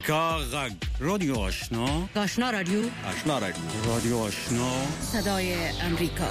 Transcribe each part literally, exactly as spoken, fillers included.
کاغذ رادیو آشنا آشنا رادیو آشنا رادیو رادیو آشنا صدای امریکا.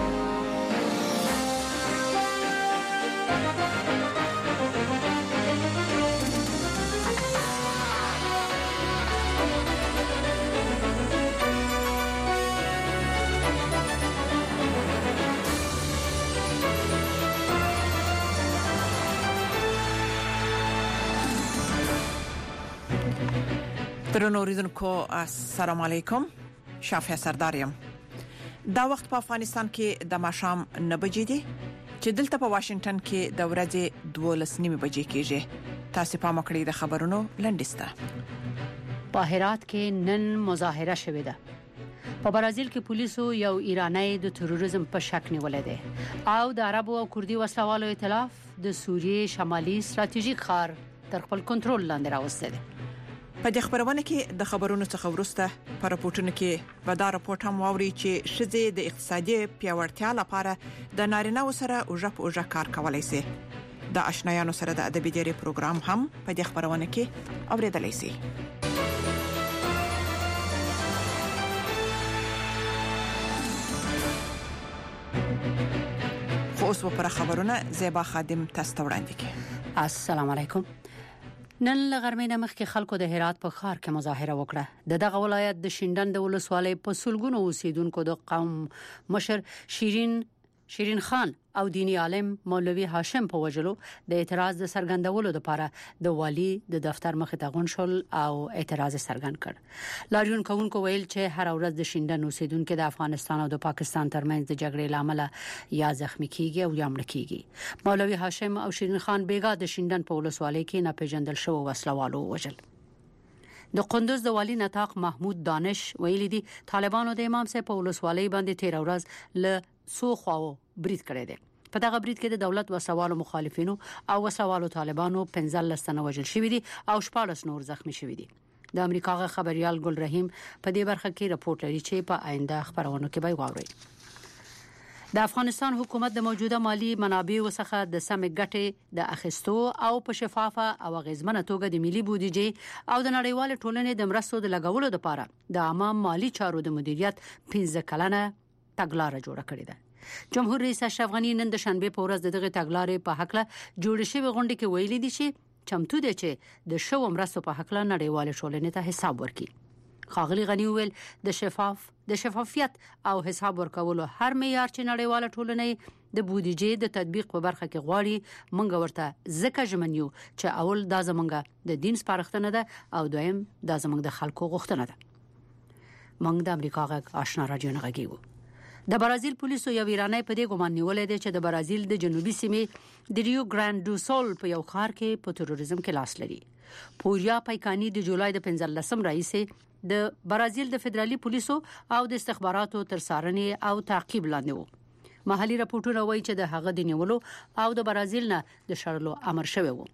درنو اوریدونکو السلام علیکم، شافیا سردارم. دا وخت په افغانستان کې د ماښام نه بجې دي چې دلته په واشنگټن کې د ورځې دولس نیمه بجې کېږي. تاسو په مکړې د خبرونو لنډسته. په هرات کې نن مظاهره شوې ده. په برازیل کې پولیسو یو ایرانی د تروریزم په شک نیولې ده او د عربو او کوردي وسلوالو ائتلاف د سوریې شمالي ستراتیژیک ښار تر خپل کنټرول لاندې راوستل دي. په دې خبرونه کې د خبرونو څخه ورسته پر راپورټونو کې به دا راپورټ هم واوري چې شذې د اقتصادي پیاوړتیا لپاره د نارینه سره اوجه په اوجه کار کولای شي. د آشنایانو سره د ادبي ډیری پروګرام هم په دې خبرونه کې اوریدلای شي. خو اوس په خبرونه زیبا خادم تاسو ته وړاندې کوي. السلام علیکم. نن لغرمې مخ کې خلکو د هرات په ښار کې مظاهره وکړه. د دغه ولایت د شینډن د ولسوالۍ په سلګونو اوسیدونکو د قوم مشر شیرین شیرین خان او دینی عالم مولوی هاشم په وجلو د اعتراض د سرګندولو لپاره د والی د دفتر مخ ته غون شول او اعتراض سرګند کړ. لاریون کوونکو ویل چې هر ورځ د شینډن اوسیدونکو د افغانستان او د پاکستان ترمنځ د جګړې لامل یا زخمی کیږي او یا مړ کیږي. مولوی هاشم او شیرین خان بیګا د شینډن په ولسوالۍ کې نه پیژندل شو وسلوالو وجل. د قندوز د والی نطاق محمود دانش ویلي دي طالبانو د امام صاحب په ولسوالۍ باندې تیر ورځ له سو خواو برید کړی دی. په دغه برید کې د دولت وسوالو مخالفینو او وسوالو طالبانو پنځلس تنه وژل شوي دي او شپږ نور زخمی شوي دي. د امریکا غ خبريال ګل رحیم په دې برخه کې راپورټ لري چې په آینده خبرونو کې به واوري. د افغانستان حکومت د موجوده مالی منابعو څخه د سم ګټې د اخیستو او په شفافه او غیزمنه توګه د ملي بودیجې او د نړیوال ټولنې د مرستو د لګولو لپاره د عامه مالی چارو د مدیریت پنځه کلنه تګلارې جوړه کړې ده. جمهور رئیس اشرف غنی نن د شنبه په ورځ دغه تګلارې په حق له جوړ شوی غونډه کې ویلي دي چې چمتو دي چې د شو مرستو په حق له نړیوال ټولنې ته حساب ورکړي. خاغلی غنی ویل د شفاف د شفافیت او حساب ورکولو هر معیار چې نړیوال ټولنې د بودیجې د تطبیق په برخه کې غواړي مونږ ورته ځکه ژمنیو چې اول دا زمونږ د دین سپارښتنه ده او دویم دا زمونږ د خلکو غوښتنه ده. مونږ د امریکا غږ آشنا رادیو نه غږیږو. د برازیل پولیسو یو ایرانی په دې ګمان نیولې ده چې د برازیل د جنوبي سیمې د ریو ګراند دو سول په یو ښار کې په تروریزم کې لاس لري. پوریا پایکانی د جولای د پنځلسم رئیس د برازیل د فدرالي پولیسو او د استخباراتو تر څارنې او تعقیب لاندې وو. محلي راپورټونه وایي چې د هغه د نیولو او د برازیل نه د شړلو امر شوی وو.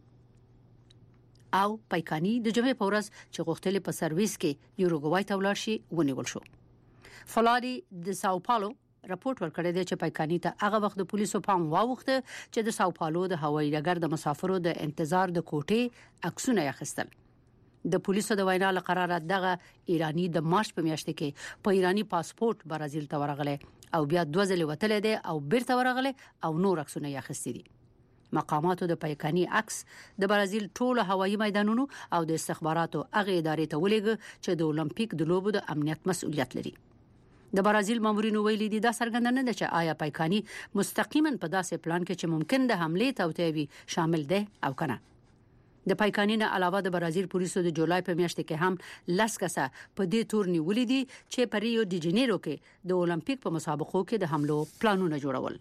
او پایکانی د جمعې په ورځ چې غوښتل په سرویس کې یوروګوای ته ولاړ شي ونیول شو. فلاري د ساو پالو راپورټ ورکړی دی چې پایکانی ته هغه وخت د پولیسو پام واوښته چې د ساو پالو د هوایي ډګر د مسافرو د انتظار د کوټې عکسونه اخیستل. د پولیسو د وینا لپاره دغه ایرانی د مارچ په میاشت کې په ایرانی پاسپورت برازیل ته ورغلی او بیا دوه ځله وتلی دی او بیرته ورغلی او نور عکسونه یې اخیستي دي. مقاماتو د پایکانی عکس د برازیل ټول هوایي میدانونو او د استخباراتو هغه ادارې ته ولېږه چې د اولمپیک د لوبو د امنیت مسؤلیت لري. د برازیل مامورینو ویلي دي دا څرګنده نه ده چې آیا پایکانی مستقیما په داسې پلان کې چې ممکن د حمله توطئوي شامل ده او کنه. د پایکانی نه علاوه د برازیل پولیسو د جولای په میاشت کې هم لس کسه په دې تور نیولې دي چې په ریو ډی جنیرو کې د اولمپیک په مسابقو کې د حملو پلانونه جوړول.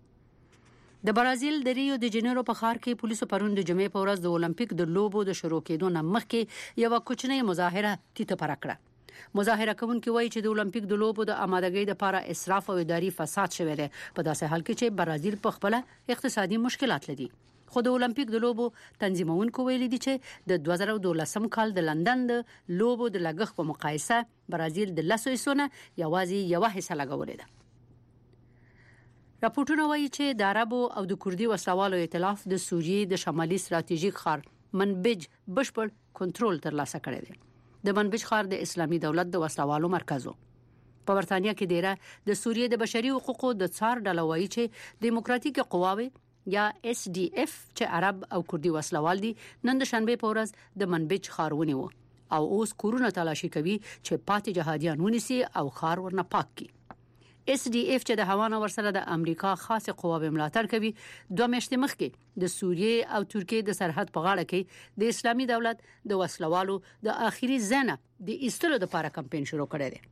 د برازیل د ریو ډی جنیرو په ښار کې پولیسو پرون د جمعې په ورځ د اولمپیک د لوبو د شروع کېدو نه مخکې یو کوچنی مظاهره تیته پر کړه. مظاهره کوونکي وایي چې د اولمپیک د لوبو د آمادګۍ لپاره اسراف او اداري فساد شوی دی په داسې حال کې چې برازیل په خپل اقتصادي مشکلات لري. خو د اولمپیک د لوبو تنظیمونکو ویلي دي چې د دوه زره دولسم کال د لندن د لوبو د لګښت په مقایسه برازیل د لسو حصو نه یوازې یو حصہ لګولې ده. راپورټونه وایي چې د عربو او د کوردي وسلوالو ائتلاف د سوریې د شمالي ستراتیژیک ښار منبج بشپړ کنټرول ترلاسه کړی دی. د منبج ښار د اسلامي دولت د وسلوالو مرکز و. په برتانیا کې دیره د سوریې د بشري حقوقو د څار ډله وایي چې دیموکراتیک قواوي یا اس ډي اف چې عرب او کردي وسلوال دي نن د شنبه په ورځ د منبج ښار ونیو او اوس کورونه تلاشي کوي چې پاتې جهادیان ونیسي او ښار ورنه پاک کړي. اس ډي اف چې د هوانه ورسره د امریکا خاصه قواوې ملاتړ کوي دوه میاشتې مخکې د سوریې او ترکیې د سرحد په غاړه کې د اسلامي دولت د وسلوالو د اخیری زنه د ایستلو لپاره کمپاین شروع کړی دی.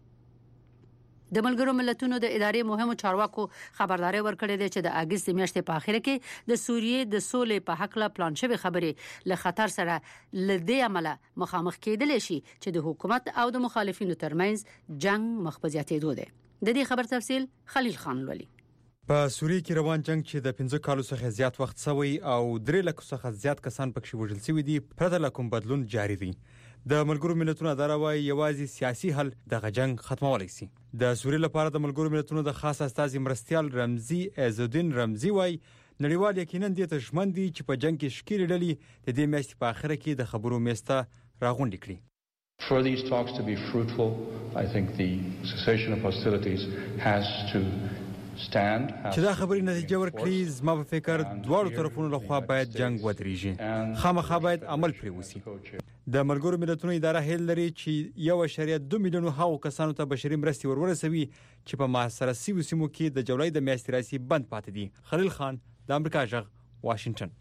د ملګرو ملتونو د ادارې مهمو چارواکو خبرداري ورکړې ده چې د اگست میاشتې په اخر کې د سوریې د سولې په حق لا پلان شوی خبرې له خطر سره لدې عمله مخامخ کېدل شي چې د حکومت او د مخالفینو ترمنځ جنگ مخبزياتې ده. د دې خبر تفصیل خلیل خان لولي. په سوریې کې روان جنگ چې د پنځه کالو څخه زیات وخت سوی او درې لک څخه زیات کسان پکې وژل شوي دي پرته له کوم بدلون جاری دی. د ملګرو ملتونو اداره وايي یوازې سیاسي حل د غجنګ ختمولای شي. د سوریې لپاره د ملګرو ملتونو د خاص استازي مرستيال رمزي عزالدین رمزي وايي نړیوال یقینا د تشمن دي چې په جنگ کې شکیل ډلې د دې میاشتې په اخر کې د خبرو میسته راغونډ کړي. For these talks to be fruitful, I think the cessation of hostilities has to stand. چې دا خبرې نتیجه ورکړي زما په فکر دواړو طرفونو لخوا باید جنگ ودرېږي. خامخا باید عمل پرې وشي. د ملګرو ملتونو اداره هیل لري چې یو اشاریه دوه میلیون هاو کسانو ته بشري مرستې ورورسوي چې په محاصره سیمو سیمو کې د جولای د میاشتې راسي بند پاتې دي. خلیل خان د امریکا جغ واشنگټن.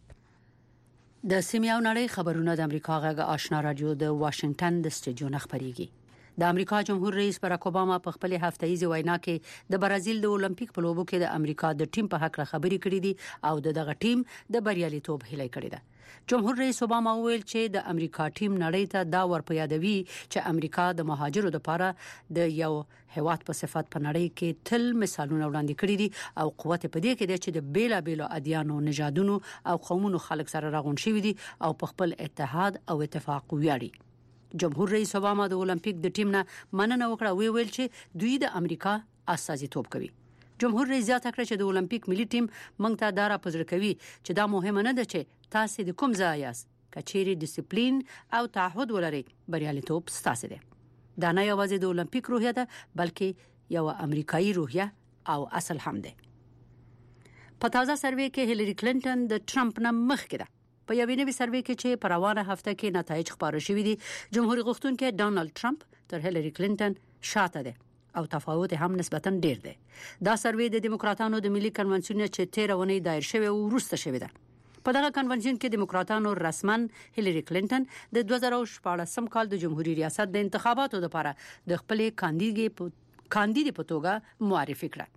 د سیمه او نړۍ خبرونه د امریکا غږ آشنا رادیو د واشنگټن د سټډیو نه خبريږي. د امریکا جمهور رئیس باراک اوباما په خپل هفتهیزه وینا کې د برازیل د اولمپیک په لوبو کې د امریکا د ټیم په حق خبرې کړې دي او دغه ټیم د بریالیتوب هیله کړې ده. جمهور رئیس اوباما وویل چې د امریکا ټیم نړۍ ته دا ورپیادوي چې امریکا د مهاجرو لپاره د یو هیواد په صفات په نړۍ کې تل مثالونه وړاندې کړي دي او قوت په دې کې دي چې د بیلا بیلو ادیانو نژادونو او قومونو خلک سره راغون شوي دي او په خپل اتحاد او اتفاق ویاړي. جمهور رئیس اوباما د اولمپیک د ټیم نه مننه وکړه وی ویل چې دوی د امریکا استازیتوب کوي. جمهور رئیس زیاته کړ چې د اولمپیک ملي ټیم موږ ته دارا پزړه کوي چې دا مهمه نه ده چې تاسو د کوم ځای یاست کچېری ډیسپلین او تعهد ولري بریالیتوب ستاسو ده. دا نه یوازې د اولمپیک روحیه ده بلکې یو امریکایي روحیه او اصل هم ده. په تازه سروې کې هیلری کلینټن د ټرمپ نه مخکې ده. په یوې نوې سروې کې چې په روانه هفته کې نتایج خبر شوي دي جمهوریت غوښتونکي ډانلډ ټرمپ تر هیلری کلینټن شاته ده او تفاوت هم نسبتا ډیر دی. دا سروې د دیموکراتانو د ملي کنونسیون چې تیر ونی دایر شوی او وروسته شوی ده. په دغه کنونسیون کې دیموکراتانو رسمن هیلری کلینټن د دوه زره شپږ کال د جمهوریت ریاست د انتخاباتو لپاره د خپل کاندیدګي کاندید په توګه معرفي کړه.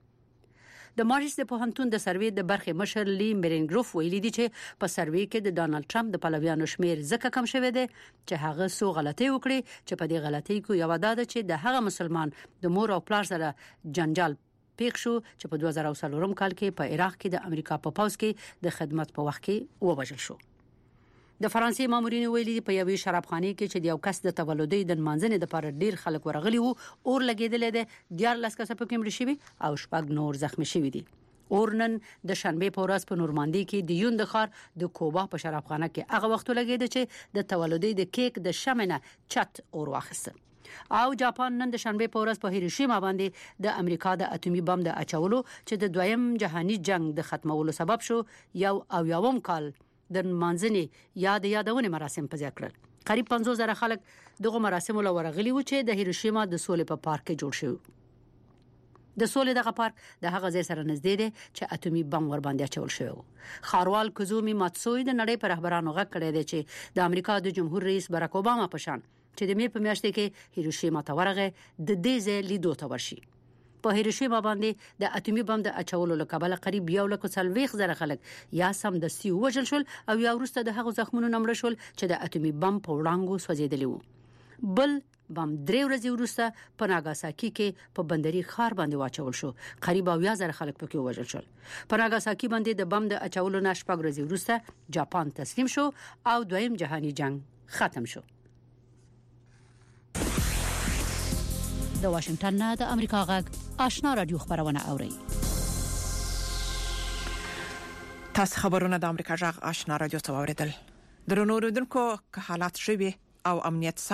د مارس د پوهنتون د سروې د برخې مشر لی میرینګروف ویلي دی چې په سروې کې د ډانلډ ټرمپ د پلویانو شمیر زکه کم شوی دی چې هغه سو غلطي وکړي چې په دې غلطي کو یو داده چې د هغه مسلمان د مور او پلار سره جنجال پیښ شو چې په دوه زره څلور کال کې په عراق کې د امریکا په پاوز کې د خدمت په وخت کې ووژل شو. د فرانسې مامورین ویلي په یوې شرابخانه کې چې د یو کس د تولدي د منځنې د لپاره ډیر خلک ورغلي وو اور لګیدل دي دیار لاس کس په کې مړ شوی او شپږ نور زخمی شوی دي. اورنن د شنبه په ورځ په نورماندی کې د یون د خار د کوبا په شرابخانه کې هغه وخت لګید چې د تولدي د کیک د شمنه چت اور واخیسته او جاپان نن د شنبه په ورځ په هیروشیما باندې د امریکا د اټومي بم د اچولو چې د دویم جهانی جنگ د ختمولو سبب شو یو او یوم کال د منځني یاد یادونه مراسم په ځای کړل. قریب پنځوس زره خلک دغه مراسم لورغلي و چې د هیروشیما د سولې په پارک کې جوړ شو. د سولې دغه پارک د هغه ځای سره نږدې دی چې اټومي بم ور باندې اچول شوی. خاروال کوزومي ماتسوي د نړۍ پر رهبرانو غږ کړی دی چې د امریکا د جمهور رئیس باراک اوباما په شان چې د مې په میاشت کې هیروشیما ته ورغه د دې ځای لیدو ته ورشي. په هیروشیما باندې د اټومي بم د اچولو لپاره قریب یو لک څلويخ زره خلک یا سم د سی وژل شول او یا ورسته د هغو زخمونو نمړ شول چې د اټومي بم په وړاندې سوځیدلی وو. بل بم درې ورځې وروسته په ناګاساکي کې په بندري ښار باندې واچول شو. قریب اویا زره خلک پکې وژل شول. په ناګاساکي باندې د بم د اچولو نه شپږ ورځې وروسته جاپان تسلیم شو او دویم جهانی جنگ ختم شو. د واشنگټن نه د امریکا غږ آشنا رادیو خبرونه اوري. تاسو خبرونه د امریکا غږ آشنا رادیو ته اوریدل. درنو اوریدونکو که حالات شوي او امنیت